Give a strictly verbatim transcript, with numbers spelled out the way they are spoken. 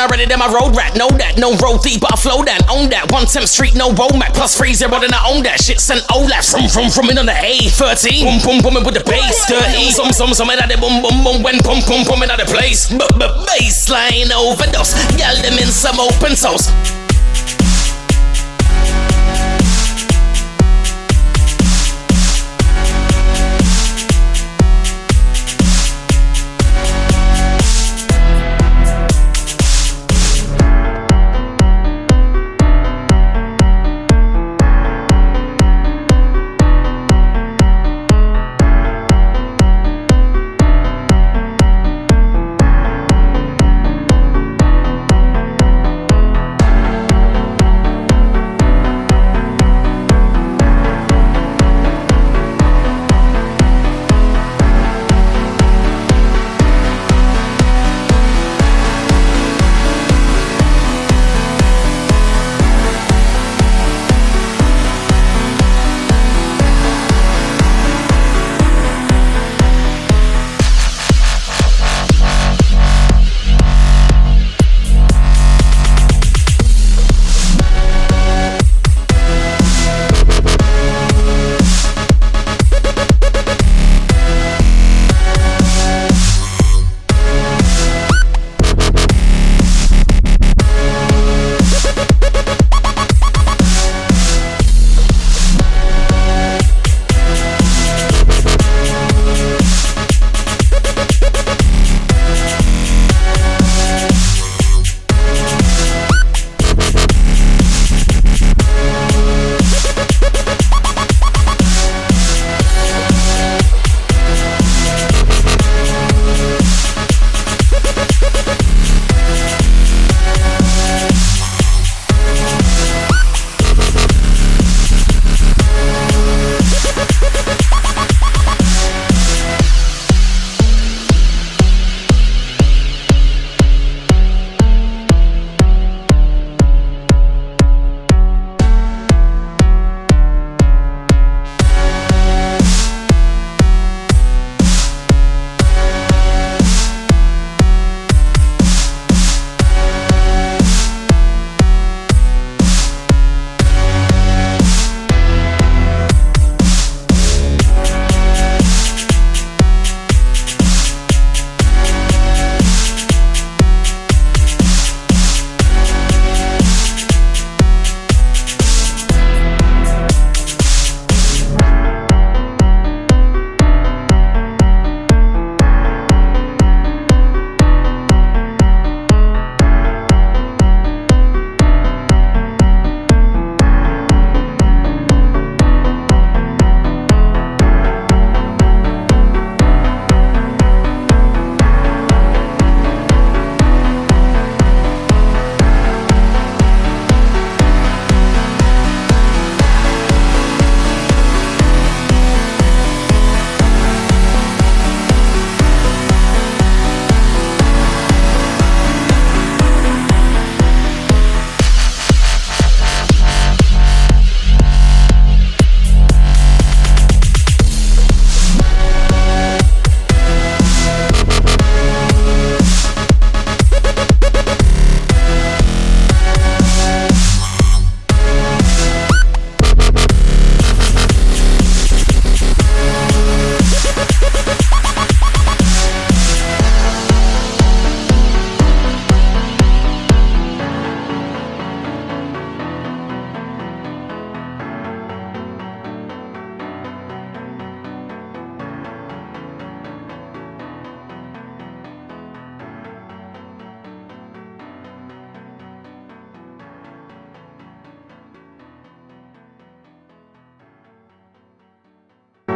already, then my road rat. Know that, no road deep, but I flow that. Own that, one tenth street, no road map. Plus free zero, then I own that. Shit sent Olaf from, from, from in on the A thirteen. Boom, boom, booming with the bass. Dirty. Some, some, some, and I did boom, boom, boom. When boom, boom, boom, in the place. But, but baseline overdose. Y'all them in some open source.